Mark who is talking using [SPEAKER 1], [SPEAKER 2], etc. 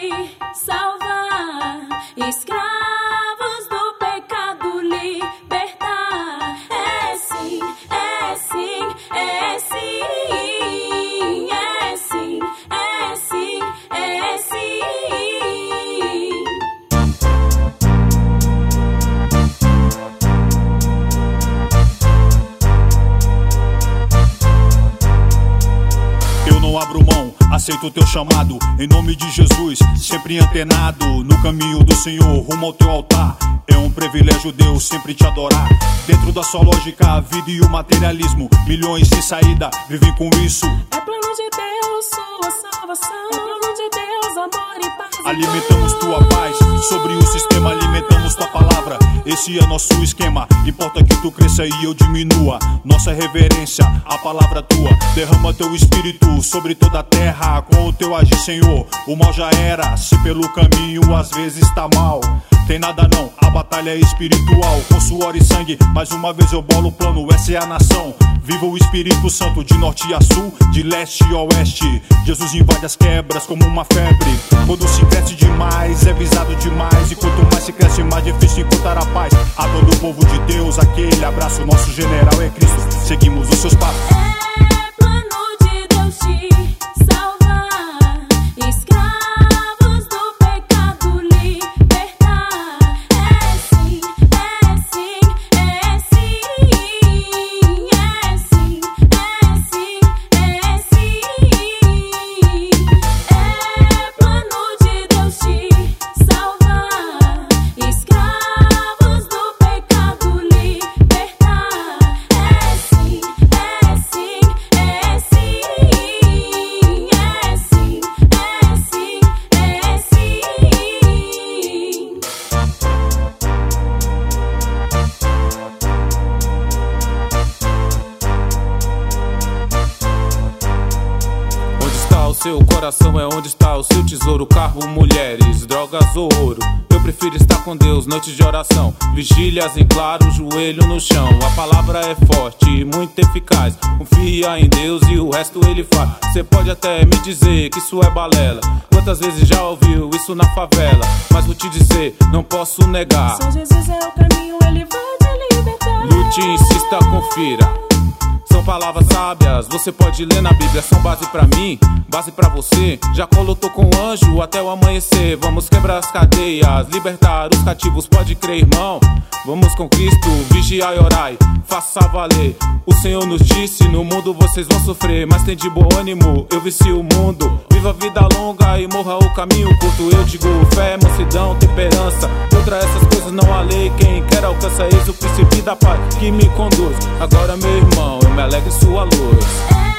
[SPEAKER 1] te salvar, escravos do pecado libertar. É sim, é sim, é sim, é sim, é sim, é sim.
[SPEAKER 2] Eu não abro mão, aceito o teu chamado, em nome de Jesus, sempre antenado no caminho do Senhor, rumo ao teu altar. É um privilégio, Deus, sempre te adorar. Dentro da sua lógica, a vida e o materialismo, milhões sem saída, vivem com isso.
[SPEAKER 1] É plano de Deus, sua salvação. É plano de Deus, amor e paz.
[SPEAKER 2] Alimentamos tua paz, sobre o sistema alimentamos tua palavra. Esse é nosso esquema, importa que tu cresça e eu diminua. Nossa reverência, a palavra tua. Derrama teu espírito sobre toda a terra, com o teu agir, Senhor. O mal já era, se pelo caminho às vezes tá mal. Tem nada não, a batalha é espiritual. Com suor e sangue, mais uma vez eu bolo o plano. Essa é a nação, viva o Espírito Santo. De norte a sul, de leste a oeste, Jesus invade as quebras como uma febre. Quando se cresce demais, é visado demais. E quanto mais se cresce, mais difícil encontrar a paz. A todo o povo de Deus, aquele abraço. Nosso general é Cristo, seguimos os seus passos.
[SPEAKER 1] É plano de Deus te salvar, escravos do pecado libertar. É sim, é sim, é sim, é sim, é sim, é sim. É plano de Deus te salvar, escravos do pecado libertar. É sim, é sim, é sim, é sim, é sim, é sim.
[SPEAKER 3] Onde está o seu coração é onde está o seu tesouro. Carro, mulheres, drogas ou ouro. Eu prefiro estar com Deus, noites de oração, vigílias em claro, joelho no chão. A palavra é forte e muito eficaz. Confia em Deus e o resto ele faz. Cê pode até me dizer que isso é balela. Quantas vezes já ouviu isso na favela? Mas vou te dizer, não posso negar.
[SPEAKER 1] Só Jesus é o caminho, ele vai te libertar.
[SPEAKER 3] Lute, insista, confira. São palavras sábias, você pode ler na Bíblia. São base pra mim, base pra você. Jacó lutou com o anjo até o amanhecer. Vamos quebrar as cadeias, libertar os cativos. Pode crer, irmão, vamos com Cristo, vigiai e orai, faça valer. O Senhor nos disse, no mundo vocês vão sofrer, mas tem de bom ânimo, eu venci o mundo. Viva a vida longa e morra o caminho curto. Eu digo fé, mansidão, temperança. Contra essas coisas não há lei. Quem quer alcança eis o príncipe da paz que me conduz. Agora, meu irmão, eu me alegro em sua luz.